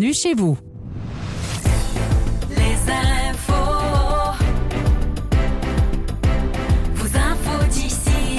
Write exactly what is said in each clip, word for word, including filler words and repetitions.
Bienvenue chez vous. Les infos. Vos infos d'ici.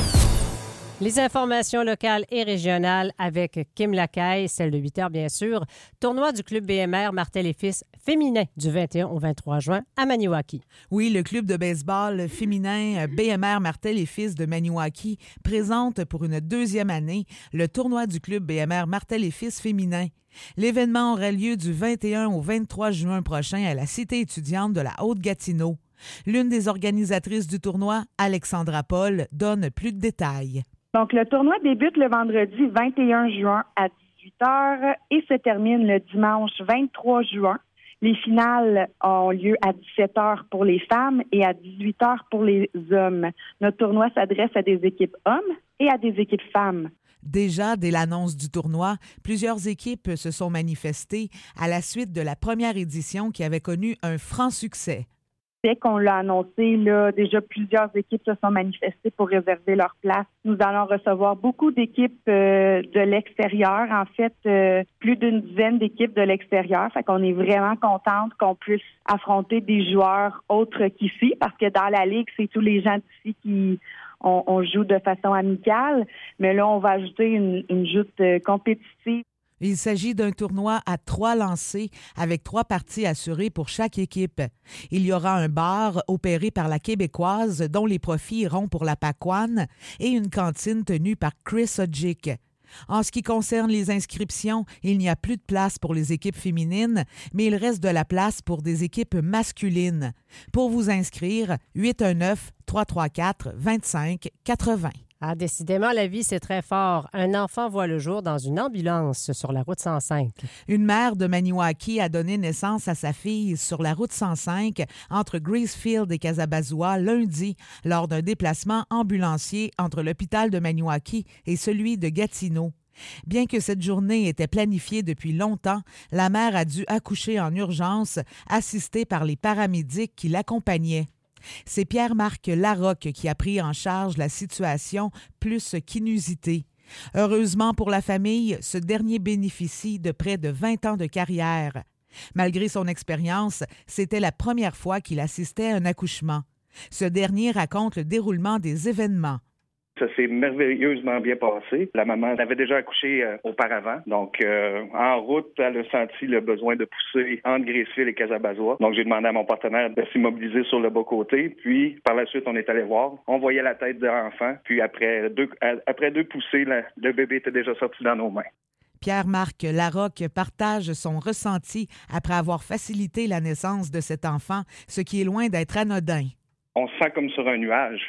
Les informations locales et régionales avec Kim Lacaille, celle de huit heures bien sûr. Tournoi du club B M R Martel et Fils féminin du vingt et un au vingt-trois juin à Maniwaki. Oui, le club de baseball féminin B M R Martel et Fils de Maniwaki présente pour une deuxième année le tournoi du club B M R Martel et Fils féminin. L'événement aura lieu du vingt et un au vingt-trois juin prochain à la cité étudiante de la Haute-Gatineau. L'une des organisatrices du tournoi, Alexandra Paul, donne plus de détails. Donc, le tournoi débute le vendredi vingt et un juin à dix-huit heures et se termine le dimanche vingt-trois juin. Les finales ont lieu à dix-sept heures pour les femmes et à dix-huit heures pour les hommes. Notre tournoi s'adresse à des équipes hommes et à des équipes femmes. Déjà, dès l'annonce du tournoi, plusieurs équipes se sont manifestées à la suite de la première édition qui avait connu un franc succès. Dès qu'on l'a annoncé, là, déjà plusieurs équipes se sont manifestées pour réserver leur place. Nous allons recevoir beaucoup d'équipes euh, de l'extérieur, en fait, euh, plus d'une dizaine d'équipes de l'extérieur. Fait qu'on est vraiment contente qu'on puisse affronter des joueurs autres qu'ici, parce que dans la Ligue, c'est tous les gens d'ici qui... On, on joue de façon amicale, mais là, on va ajouter une, une joute euh, compétitive. Il s'agit d'un tournoi à trois lancers avec trois parties assurées pour chaque équipe. Il y aura un bar opéré par la Québécoise dont les profits iront pour la Pacoane et une cantine tenue par Chris Odjick. En ce qui concerne les inscriptions, il n'y a plus de place pour les équipes féminines, mais il reste de la place pour des équipes masculines. Pour vous inscrire, huit un neuf, trois trois quatre, vingt-cinq quatre-vingts. Ah, décidément, la vie, c'est très fort. Un enfant voit le jour dans une ambulance sur la route cent cinq. Une mère de Maniwaki a donné naissance à sa fille sur la route cent cinq entre Gracefield et Casabazoua lundi lors d'un déplacement ambulancier entre l'hôpital de Maniwaki et celui de Gatineau. Bien que cette journée était planifiée depuis longtemps, la mère a dû accoucher en urgence, assistée par les paramédics qui l'accompagnaient. C'est Pierre-Marc Larocque qui a pris en charge la situation plus qu'inusitée. Heureusement pour la famille, ce dernier bénéficie de près de vingt ans de carrière. Malgré son expérience, c'était la première fois qu'il assistait à un accouchement. Ce dernier raconte le déroulement des événements. Ça s'est merveilleusement bien passé. La maman avait déjà accouché euh, auparavant. Donc, euh, en route, elle a senti le besoin de pousser entre Gracefield et Casabazoua. Donc, j'ai demandé à mon partenaire de s'immobiliser sur le bas-côté. Puis, par la suite, on est allé voir. On voyait la tête de l'enfant. Puis, après deux, après deux poussées, la, le bébé était déjà sorti dans nos mains. Pierre-Marc Larocque partage son ressenti après avoir facilité la naissance de cet enfant, ce qui est loin d'être anodin. On se sent comme sur un nuage.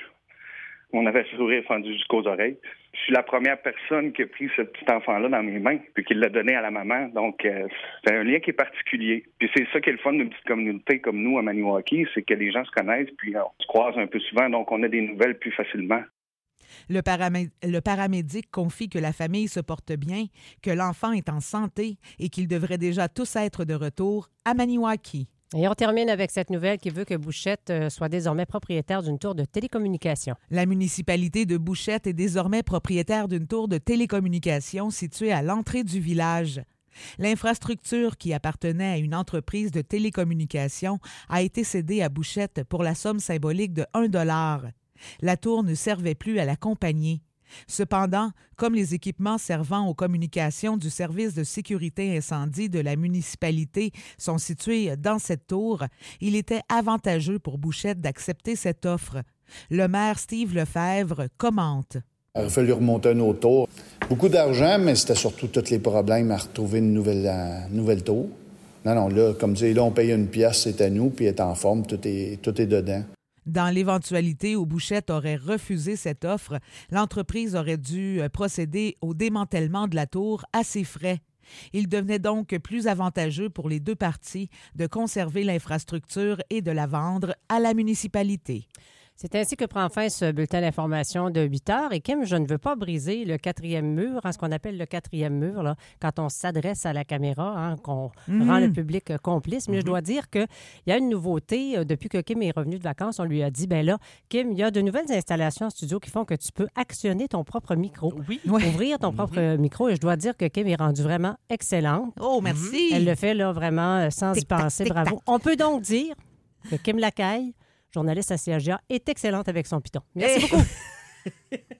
On avait le sourire fendu jusqu'aux oreilles. Je suis la première personne qui a pris ce petit enfant-là dans mes mains puis qui l'a donné à la maman. Donc, euh, c'est un lien qui est particulier. Puis c'est ça qui est le fun d'une petite communauté comme nous à Maniwaki, c'est que les gens se connaissent puis on se croise un peu souvent, donc on a des nouvelles plus facilement. Le, paramé- le paramédic confie que la famille se porte bien, que l'enfant est en santé et qu'ils devraient déjà tous être de retour à Maniwaki. Et on termine avec cette nouvelle qui veut que Bouchette soit désormais propriétaire d'une tour de télécommunication. La municipalité de Bouchette est désormais propriétaire d'une tour de télécommunication située à l'entrée du village. L'infrastructure qui appartenait à une entreprise de télécommunication a été cédée à Bouchette pour la somme symbolique de un dollar. La tour ne servait plus à la compagnie. Cependant, comme les équipements servant aux communications du service de sécurité incendie de la municipalité sont situés dans cette tour, il était avantageux pour Bouchette d'accepter cette offre. Le maire Steve Lefebvre commente. Il a fallu remonter un autre tour. Beaucoup d'argent, mais c'était surtout tous les problèmes à retrouver une nouvelle, euh, nouvelle tour. Non, non, là, comme tu dis, là, on paye une pièce, c'est à nous, puis elle est en forme, tout est, tout est dedans. Dans l'éventualité où Bouchette aurait refusé cette offre, l'entreprise aurait dû procéder au démantèlement de la tour à ses frais. Il devenait donc plus avantageux pour les deux parties de conserver l'infrastructure et de la vendre à la municipalité. C'est ainsi que prend fin ce bulletin d'information de huit heures. Et Kim, je ne veux pas briser le quatrième mur, hein, ce qu'on appelle le quatrième mur, là, quand on s'adresse à la caméra, hein, qu'on Mm. rend le public euh, complice. Mais je dois dire qu'il y a une nouveauté. Euh, Depuis que Kim est revenu de vacances, on lui a dit, ben là, Kim, il y a de nouvelles installations en studio qui font que tu peux actionner ton propre micro. Oui. Ouais. Ouvrir ton propre euh, micro. Et je dois dire que Kim est rendue vraiment excellente. Oh, merci. Elle le fait là vraiment euh, sans y Tic-tac, penser. tic-tac. Bravo. On peut donc dire que Kim Lacaille, journaliste à C H G A, est excellente avec son piton. Merci Eh. beaucoup.